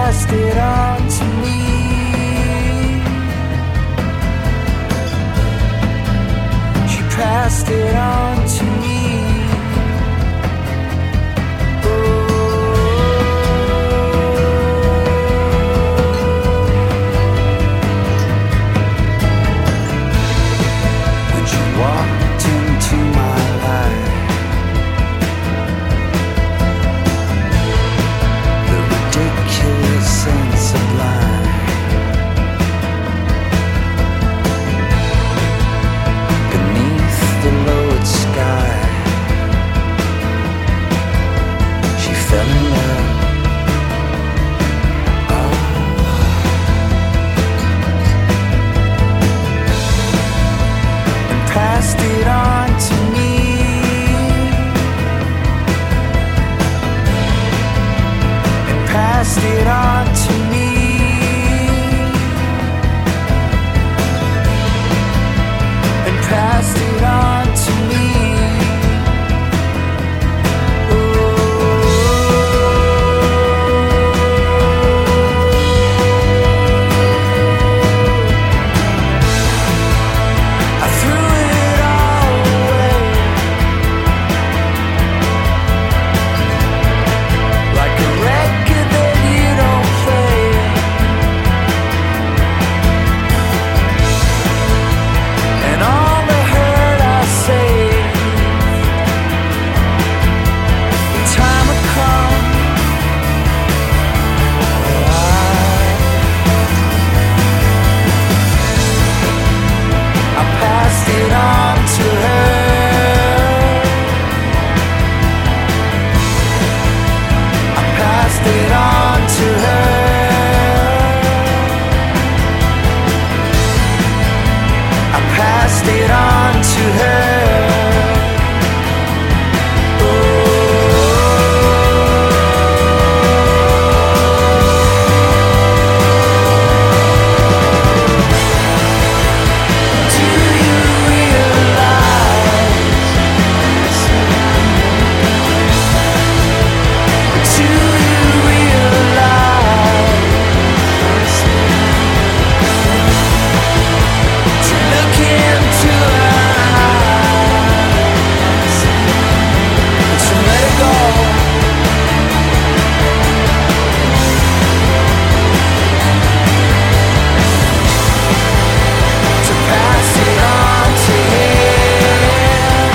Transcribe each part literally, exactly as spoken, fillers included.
passed it on to me. She passed it on to me. Passed it on to me. And passed it on to me. And passed it on to me. I threw it all away, like a record that you don't play. And all the hurt I saved, the time had come. I, I passed it on to her. I passed it on to her. I passed it on to her. Do you realize? Do you realize? To look into her eyes, to let it go. To pass it on to him.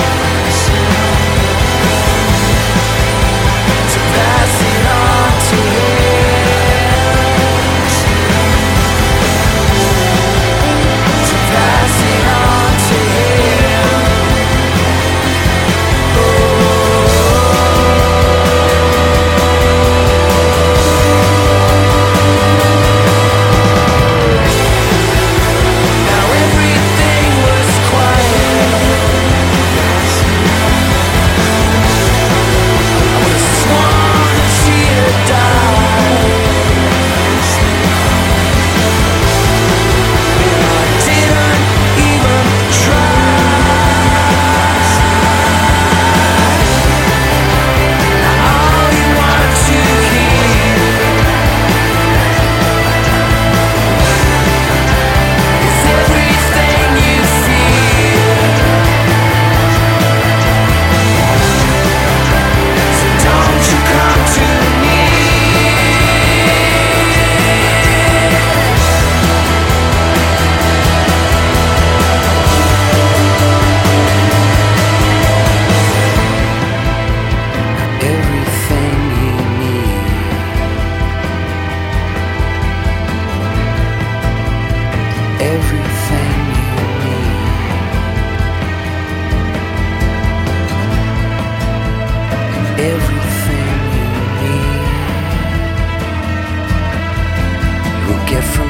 To pass it on to him. To pass it on to him. Now everything was quiet. I was sworn that she had died. I didn't even try. All you wanted to hear is everything you feel. So don't you come to me. Everything you need, everything you need, everything you need, you'll get from